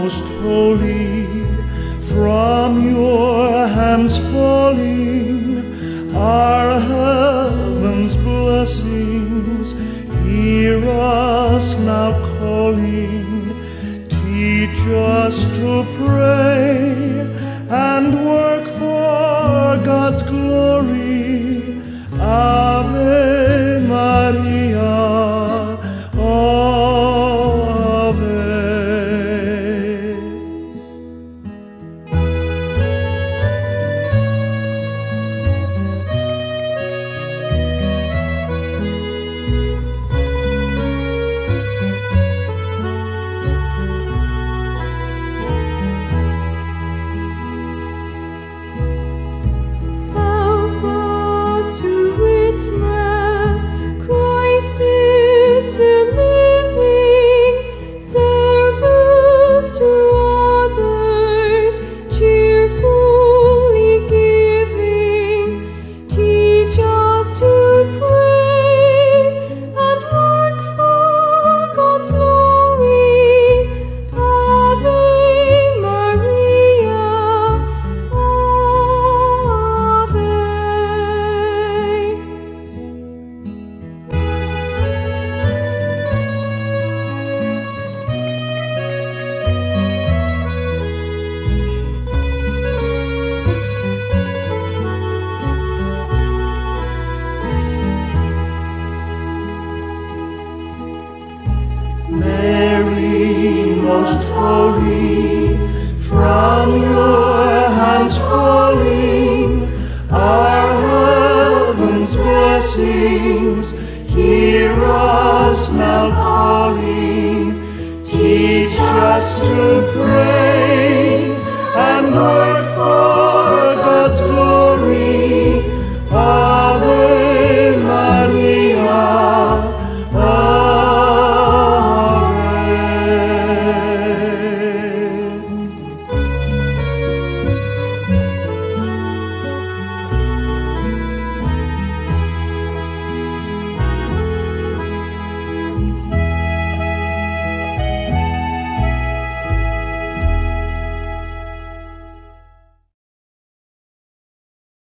most holy, from your hands falling are heaven's blessings. Hear us now calling, teach us to pray and work for God's glory. Ave Maria, Ave. Christ is still living, service to others, cheerfully giving. Teach us to pray and work for God's glory. Ave Maria, Ave. Mary, most holy, from your hands falling are heaven's blessings. Hear us now calling, teach us to pray and work for God's glory.